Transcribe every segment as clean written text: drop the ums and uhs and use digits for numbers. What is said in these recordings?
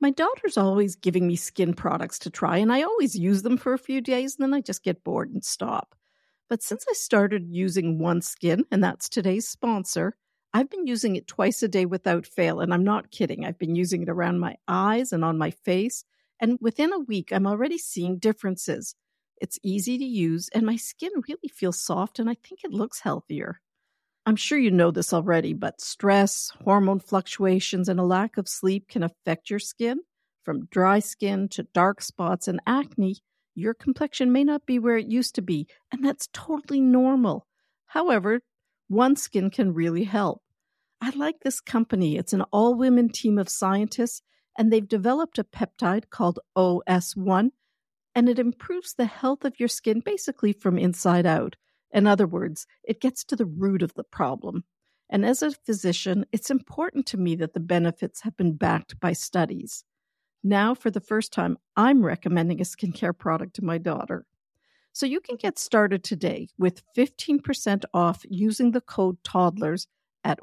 My daughter's always giving me skin products to try, and I always use them for a few days, and then I just get bored and stop. But since I started using OneSkin, and that's today's sponsor, I've been using it twice a day without fail, and I'm not kidding. I've been using it around my eyes and on my face, and within a week, I'm already seeing differences. It's easy to use, and my skin really feels soft, and I think it looks healthier. I'm sure you know this already, but stress, hormone fluctuations, and a lack of sleep can affect your skin. From dry skin to dark spots and acne, your complexion may not be where it used to be, and that's totally normal. However, OneSkin can really help. I like this company. It's an all-women team of scientists, and they've developed a peptide called OS1, and it improves the health of your skin basically from inside out. In other words, it gets to the root of the problem. And as a physician, it's important to me that the benefits have been backed by studies. Now, for the first time, I'm recommending a skincare product to my daughter. So you can get started today with 15% off using the code TODDLERS at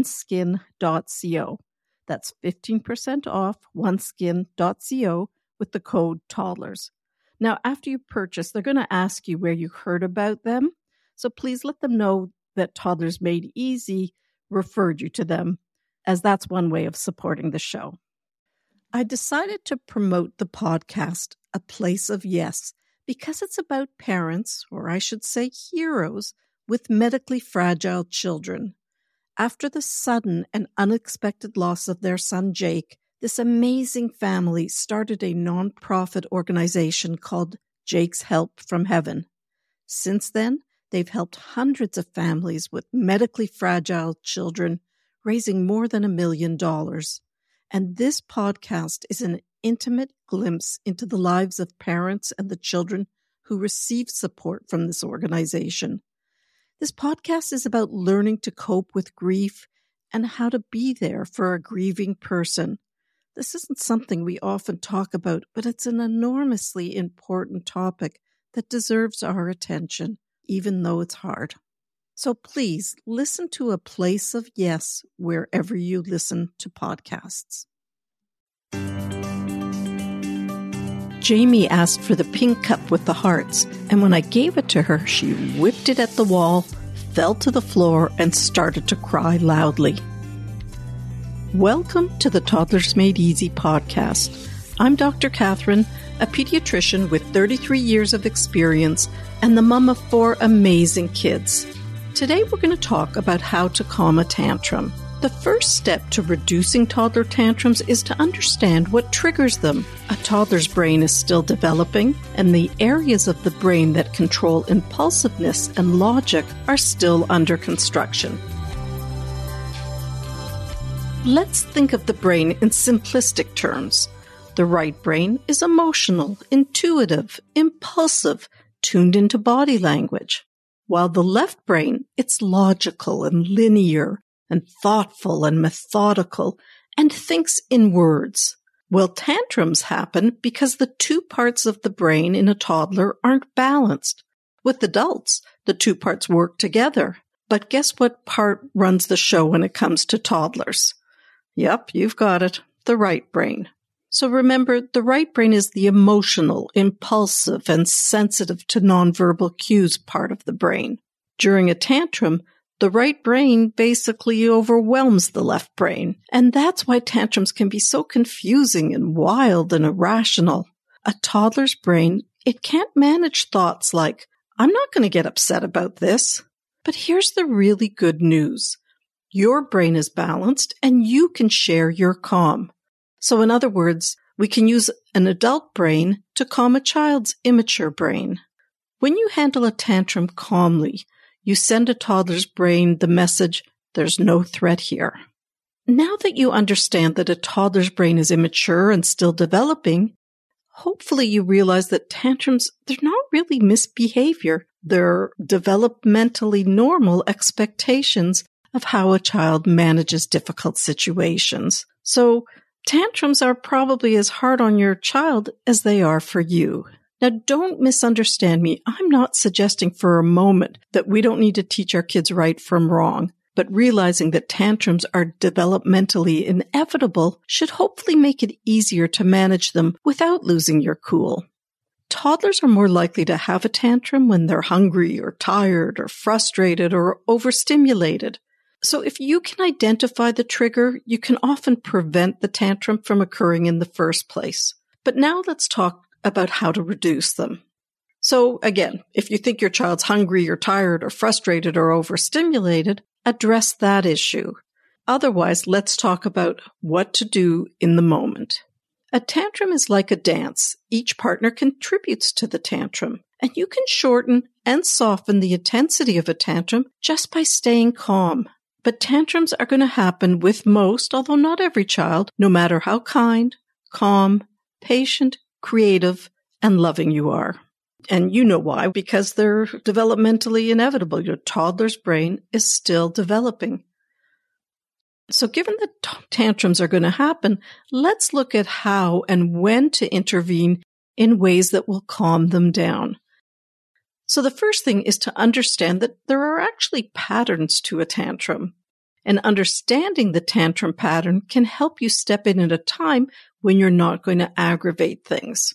oneskin.co. That's 15% off oneskin.co with the code TODDLERS. Now, after you purchase, they're going to ask you where you heard about them. So please let them know that Toddlers Made Easy referred you to them, as that's one way of supporting the show. I decided to promote the podcast, A Place of Yes, because it's about parents, or I should say heroes, with medically fragile children. After the sudden and unexpected loss of their son Jake, this amazing family started a nonprofit organization called Jake's Help from Heaven. Since then, they've helped hundreds of families with medically fragile children, raising more than $1 million. And this podcast is an intimate glimpse into the lives of parents and the children who receive support from this organization. This podcast is about learning to cope with grief and how to be there for a grieving person. This isn't something we often talk about, but it's an enormously important topic that deserves our attention, even though it's hard. So please listen to A Place of Yes wherever you listen to podcasts. Jamie asked for the pink cup with the hearts, and when I gave it to her, she whipped it at the wall, fell to the floor, and started to cry loudly. Welcome to the Toddlers Made Easy podcast. I'm Dr. Catherine, a pediatrician with 33 years of experience and the mom of 4 amazing kids. Today we're going to talk about how to calm a tantrum. The first step to reducing toddler tantrums is to understand what triggers them. A toddler's brain is still developing, and the areas of the brain that control impulsiveness and logic are still under construction. Let's think of the brain in simplistic terms. The right brain is emotional, intuitive, impulsive, tuned into body language. While the left brain, it's logical and linear and thoughtful and methodical and thinks in words. Well, tantrums happen because the two parts of the brain in a toddler aren't balanced. With adults, the two parts work together. But guess what part runs the show when it comes to toddlers? Yep, you've got it, the right brain. So remember, the right brain is the emotional, impulsive, and sensitive to nonverbal cues part of the brain. During a tantrum, the right brain basically overwhelms the left brain. And that's why tantrums can be so confusing and wild and irrational. A toddler's brain, it can't manage thoughts like, I'm not going to get upset about this. But here's the really good news. Your brain is balanced and you can share your calm. So in other words, we can use an adult brain to calm a child's immature brain. When you handle a tantrum calmly, you send a toddler's brain the message, there's no threat here. Now that you understand that a toddler's brain is immature and still developing, hopefully you realize that tantrums, they're not really misbehavior. They're developmentally normal expectations of how a child manages difficult situations. So tantrums are probably as hard on your child as they are for you. Now, don't misunderstand me. I'm not suggesting for a moment that we don't need to teach our kids right from wrong. but realizing that tantrums are developmentally inevitable should hopefully make it easier to manage them without losing your cool. Toddlers are more likely to have a tantrum when they're hungry or tired or frustrated or overstimulated. So if you can identify the trigger, you can often prevent the tantrum from occurring in the first place. But now let's talk about how to reduce them. So again, if you think your child's hungry or tired or frustrated or overstimulated, address that issue. Otherwise, let's talk about what to do in the moment. A tantrum is like a dance. Each partner contributes to the tantrum, and you can shorten and soften the intensity of a tantrum just by staying calm. But tantrums are going to happen with most, although not every child, no matter how kind, calm, patient, creative, and loving you are. And you know why, because they're developmentally inevitable. Your toddler's brain is still developing. So given that tantrums are going to happen, let's look at how and when to intervene in ways that will calm them down. So the first thing is to understand that there are actually patterns to a tantrum. And understanding the tantrum pattern can help you step in at a time when you're not going to aggravate things.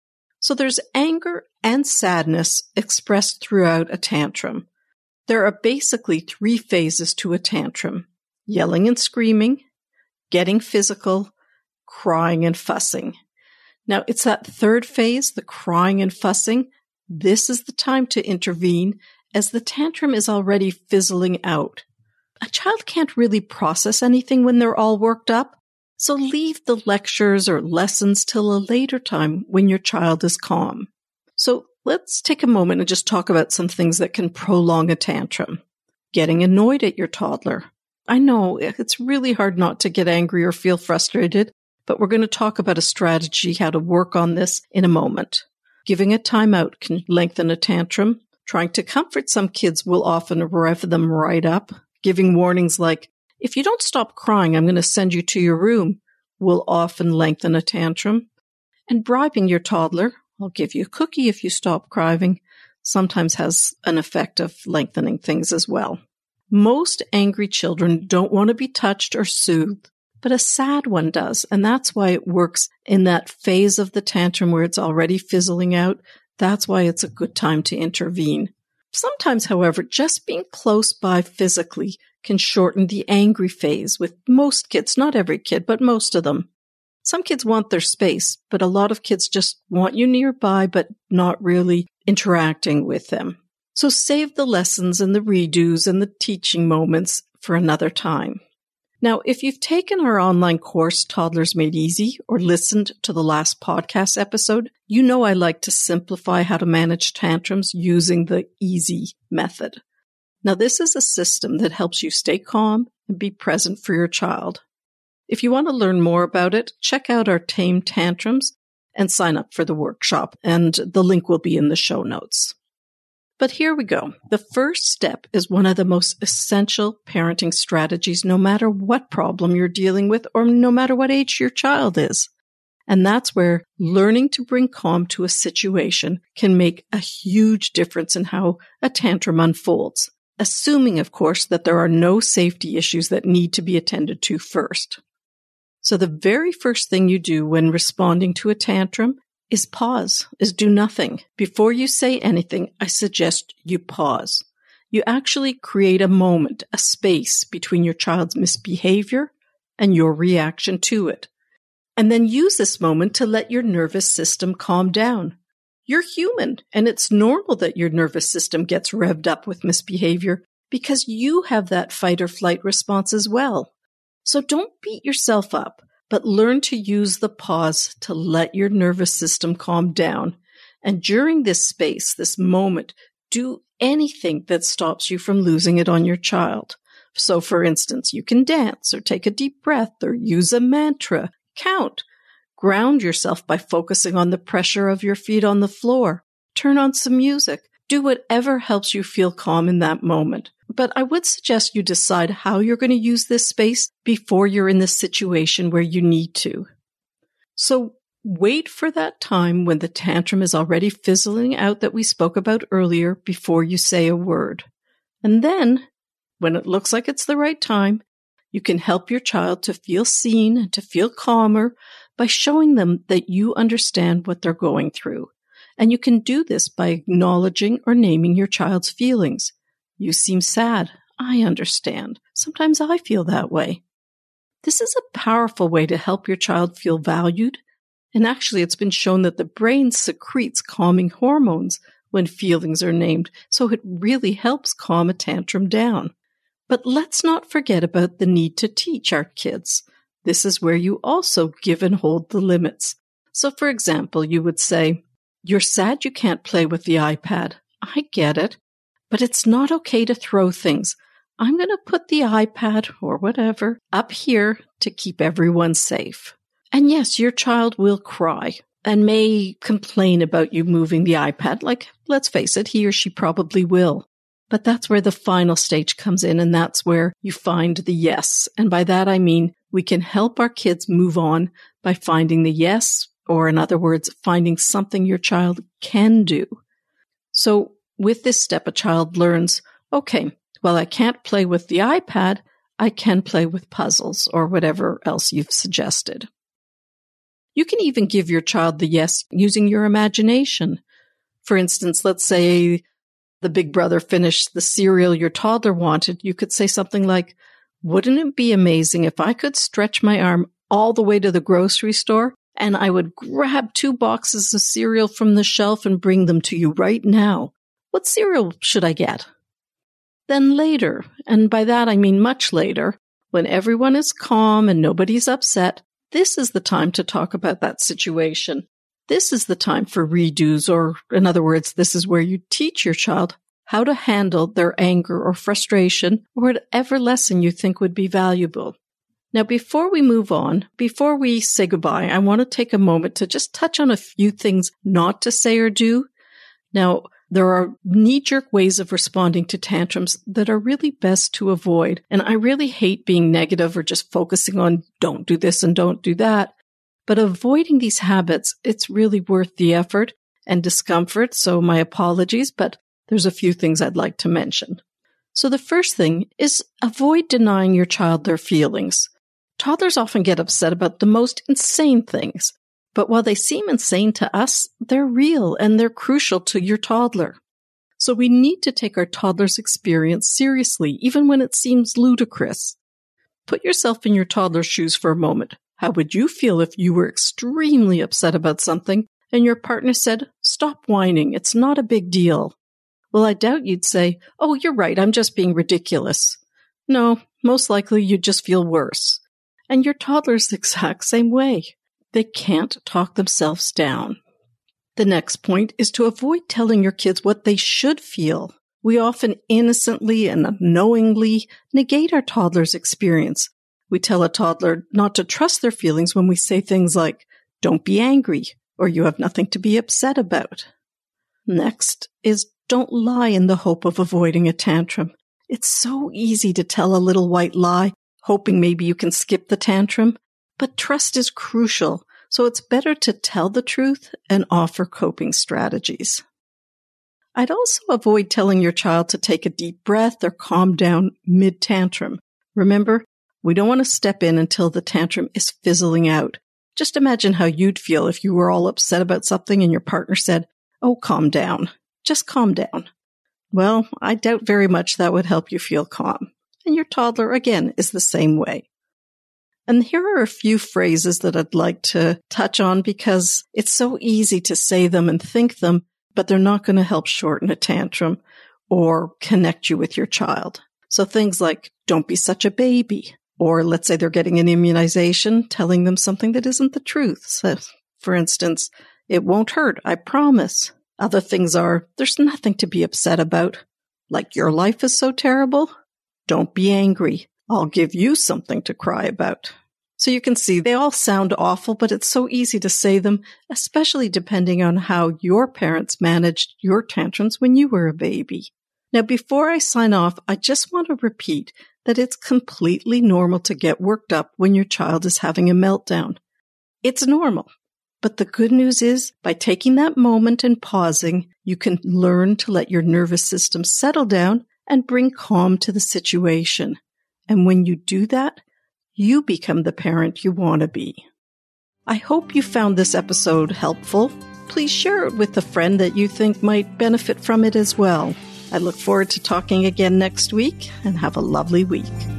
So there's anger and sadness expressed throughout a tantrum. There are basically 3 phases to a tantrum: yelling and screaming, getting physical, crying and fussing. Now, it's that third phase, the crying and fussing. This is the time to intervene as the tantrum is already fizzling out. A child can't really process anything when they're all worked up, so leave the lectures or lessons till a later time when your child is calm. So let's take a moment and just talk about some things that can prolong a tantrum. Getting annoyed at your toddler. I know it's really hard not to get angry or feel frustrated, but we're going to talk about a strategy how to work on this in a moment. Giving a timeout can lengthen a tantrum. Trying to comfort some kids will often rev them right up. Giving warnings like, if you don't stop crying, I'm going to send you to your room, will often lengthen a tantrum. And bribing your toddler, I'll give you a cookie if you stop crying, sometimes has an effect of lengthening things as well. Most angry children don't want to be touched or soothed, but a sad one does, and that's why it works in that phase of the tantrum where it's already fizzling out. That's why it's a good time to intervene. Sometimes, however, just being close by physically can shorten the angry phase with most kids, not every kid, but most of them. Some kids want their space, but a lot of kids just want you nearby, but not really interacting with them. So save the lessons and the redos and the teaching moments for another time. Now, if you've taken our online course, Toddlers Made Easy, or listened to the last podcast episode, you know I like to simplify how to manage tantrums using the EASY method. Now, this is a system that helps you stay calm and be present for your child. If you want to learn more about it, check out our Tame Tantrums and sign up for the workshop, and the link will be in the show notes. But here we go. The first step is one of the most essential parenting strategies, no matter what problem you're dealing with or no matter what age your child is. And that's where learning to bring calm to a situation can make a huge difference in how a tantrum unfolds, assuming, of course, that there are no safety issues that need to be attended to first. So the very first thing you do when responding to a tantrum is pause, is do nothing. Before you say anything, I suggest you pause. You actually create a moment, a space between your child's misbehavior and your reaction to it. And then use this moment to let your nervous system calm down. You're human, and it's normal that your nervous system gets revved up with misbehavior because you have that fight or flight response as well. So don't beat yourself up, but learn to use the pause to let your nervous system calm down. And during this space, this moment, do anything that stops you from losing it on your child. So, for instance, you can dance or take a deep breath or use a mantra, count, ground yourself by focusing on the pressure of your feet on the floor, turn on some music, do whatever helps you feel calm in that moment. But I would suggest you decide how you're going to use this space before you're in this situation where you need to. So wait for that time when the tantrum is already fizzling out that we spoke about earlier before you say a word. And then when it looks like it's the right time, you can help your child to feel seen and to feel calmer by showing them that you understand what they're going through. And you can do this by acknowledging or naming your child's feelings. You seem sad. I understand. Sometimes I feel that way. This is a powerful way to help your child feel valued. And actually, it's been shown that the brain secretes calming hormones when feelings are named, so it really helps calm a tantrum down. But let's not forget about the need to teach our kids. This is where you also give and hold the limits. So, for example, you would say, "You're sad you can't play with the iPad. I get it, but it's not okay to throw things. I'm going to put the iPad or whatever up here to keep everyone safe." And yes, your child will cry and may complain about you moving the iPad. Like, let's face it, he or she probably will. But that's where the final stage comes in, and that's where you find the yes. And by that, I mean we can help our kids move on by finding the yes, or in other words, finding something your child can do. So with this step, a child learns, okay, well, I can't play with the iPad, I can play with puzzles or whatever else you've suggested. You can even give your child the yes using your imagination. For instance, let's say the big brother finished the cereal your toddler wanted. You could say something like, "Wouldn't it be amazing if I could stretch my arm all the way to the grocery store and I would grab 2 boxes of cereal from the shelf and bring them to you right now? What cereal should I get?" Then later, and by that I mean much later, when everyone is calm and nobody's upset, this is the time to talk about that situation. This is the time for redos, or in other words, this is where you teach your child how to handle their anger or frustration or whatever lesson you think would be valuable. Now, before we move on, before we say goodbye, I want to take a moment to just touch on a few things not to say or do. Now, there are knee-jerk ways of responding to tantrums that are really best to avoid. And I really hate being negative or just focusing on don't do this and don't do that. But avoiding these habits, it's really worth the effort and discomfort. So my apologies, but there's a few things I'd like to mention. So the first thing is avoid denying your child their feelings. Toddlers often get upset about the most insane things. But while they seem insane to us, they're real and they're crucial to your toddler. So we need to take our toddler's experience seriously, even when it seems ludicrous. Put yourself in your toddler's shoes for a moment. How would you feel if you were extremely upset about something and your partner said, "Stop whining, it's not a big deal"? Well, I doubt you'd say, "Oh, you're right, I'm just being ridiculous." No, most likely you'd just feel worse. And your toddler's the exact same way. They can't talk themselves down. The next point is to avoid telling your kids what they should feel. We often innocently and unknowingly negate our toddler's experience. We tell a toddler not to trust their feelings when we say things like, "Don't be angry," or "You have nothing to be upset about." Next is don't lie in the hope of avoiding a tantrum. It's so easy to tell a little white lie, hoping maybe you can skip the tantrum. But trust is crucial, so it's better to tell the truth and offer coping strategies. I'd also avoid telling your child to take a deep breath or calm down mid-tantrum. Remember, we don't want to step in until the tantrum is fizzling out. Just imagine how you'd feel if you were all upset about something and your partner said, "Oh, calm down. Just calm down." Well, I doubt very much that would help you feel calm. And your toddler, again, is the same way. And here are a few phrases that I'd like to touch on because it's so easy to say them and think them, but they're not going to help shorten a tantrum or connect you with your child. So things like, "Don't be such a baby." Or let's say they're getting an immunization, telling them something that isn't the truth. So, for instance, "It won't hurt, I promise." Other things are, "There's nothing to be upset about." Like, "Your life is so terrible." "Don't be angry. I'll give you something to cry about." So you can see they all sound awful, but it's so easy to say them, especially depending on how your parents managed your tantrums when you were a baby. Now, before I sign off, I just want to repeat that it's completely normal to get worked up when your child is having a meltdown. It's normal. But the good news is, by taking that moment and pausing, you can learn to let your nervous system settle down and bring calm to the situation. And when you do that, you become the parent you want to be. I hope you found this episode helpful. Please share it with a friend that you think might benefit from it as well. I look forward to talking again next week, and have a lovely week.